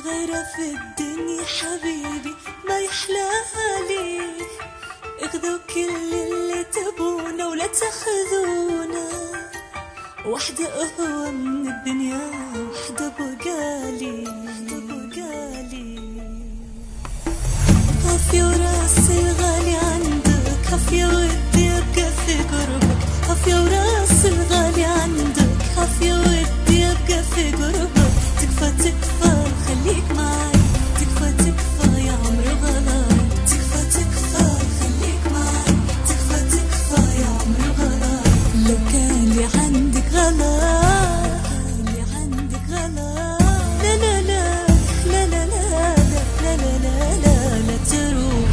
غيره في الدنيا حبيبي ما يحلاها لي. اخذوا كل اللي تبونه ولا تاخذونه، وحدة أهوى من الدنيا وحدة بقالي. هف يا وراسي الغالي عندك، هف يا ودي أبقى في قربك، هف يا وراسي الغالي عندك، هف يا ودي أبقى في قربك. تكفى تكفى خليك معاي، تكفى تكفى يا عمري غلاي، تكفى تكفى خليك معاي، تكفى تكفى يا عمري غلاي. لو كان لي عندك غلاي، لي عندك غلاي، لا لا لا لا لا لا لا لا لا لا لا تروح.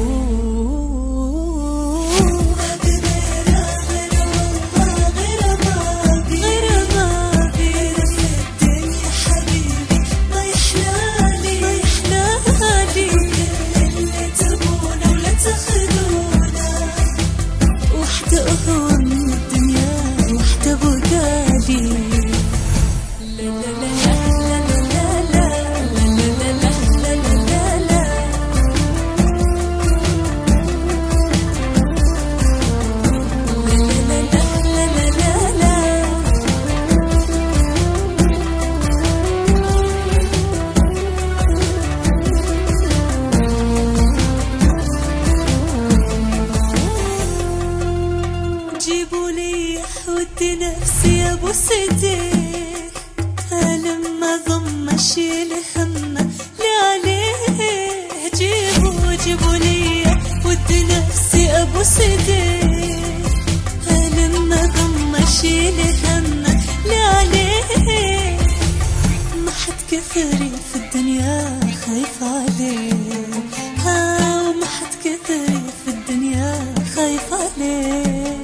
ودي نفسي ابوس ايديك، لما ضم اشيل همه اللي عليه. جيبوا لي ودي نفسي ابوس ايديك، لما ضم اشيل همه اللي عليه. ما حد كثري في الدنيا خايف عليه، وما حد كثري في الدنيا خايف عليه.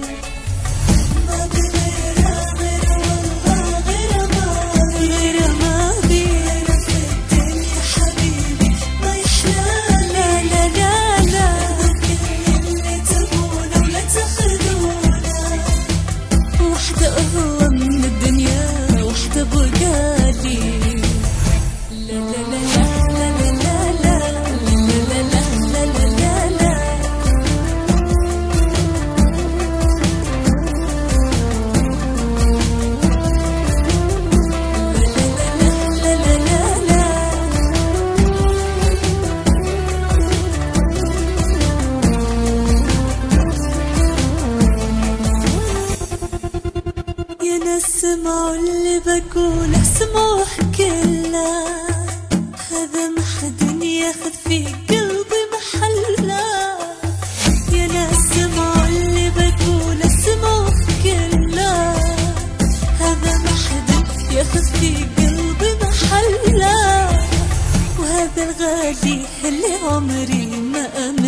اسمعوا اللي بقوله، اسمعوه كله، هذا ما حد ياخذ في قلبي محله. يا ناس اسمعوا اللي بقوله، اسمعوه كله، هذا ما حد ياخذ في قلبي محله. وهذا الغالي اللي عمري ما أمل